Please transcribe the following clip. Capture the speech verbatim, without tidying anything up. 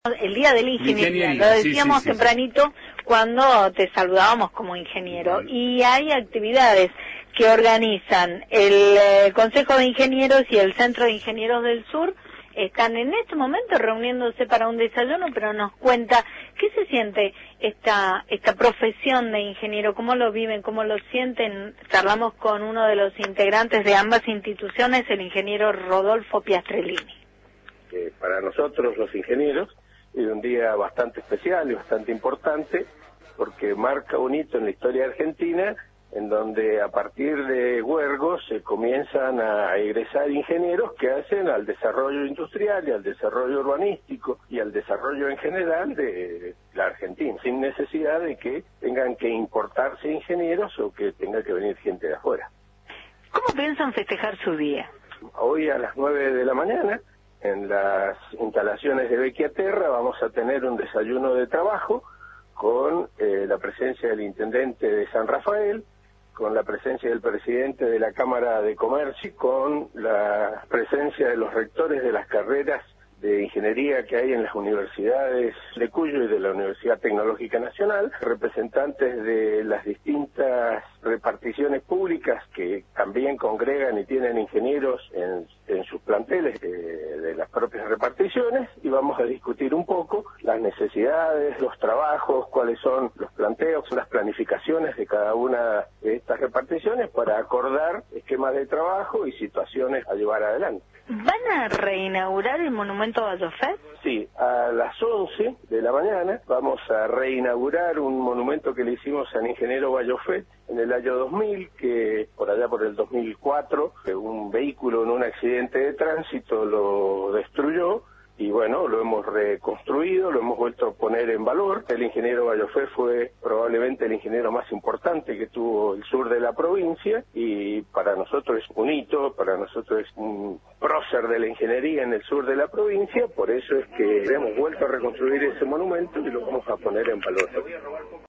El día de la ingeniería, ingeniería lo decíamos sí, sí, sí, tempranito sí. cuando te saludábamos como ingeniero, y hay actividades que organizan el eh, Consejo de Ingenieros y el Centro de Ingenieros del Sur. Están en este momento reuniéndose para un desayuno, pero nos cuenta qué se siente esta esta profesión de ingeniero, cómo lo viven, cómo lo sienten. Charlamos con uno de los integrantes de ambas instituciones, el ingeniero Rodolfo Piastrellini. Eh, para nosotros los ingenieros es un día bastante especial y bastante importante porque marca un hito en la historia argentina en donde a partir de Huergo se comienzan a egresar ingenieros que hacen al desarrollo industrial y al desarrollo urbanístico y al desarrollo en general de la Argentina, sin necesidad de que tengan que importarse ingenieros o que tenga que venir gente de afuera. ¿Cómo piensan festejar su día? Hoy a las nueve de la mañana, en las instalaciones de Bequiaterra, vamos a tener un desayuno de trabajo con eh, la presencia del intendente de San Rafael, con la presencia del presidente de la Cámara de Comercio, con la presencia de los rectores de las carreras de ingeniería que hay en las universidades de Cuyo y de la Universidad Tecnológica Nacional, representantes de las distintas reparticiones públicas que también congregan y tienen ingenieros en, en sus planteles de, de las propias reparticiones, y vamos a discutir un poco las necesidades, los trabajos, cuáles son los planteos, las planificaciones de cada una de estas reparticiones para acordar esquemas de trabajo y situaciones a llevar adelante. ¿Van a reinaugurar el monumento a Vallofé? Sí, a las once de la mañana vamos a reinaugurar un monumento que le hicimos al ingeniero Vallofé en el año dos mil, que por allá por el dos mil cuatro, un vehículo en un accidente de tránsito lo destruyó. Y bueno, lo hemos reconstruido, lo hemos vuelto a poner en valor. El ingeniero Vallofé fue probablemente el ingeniero más importante que tuvo el sur de la provincia, y para nosotros es un hito, para nosotros es un prócer de la ingeniería en el sur de la provincia. Por eso es que hemos vuelto a reconstruir ese monumento y lo vamos a poner en valor.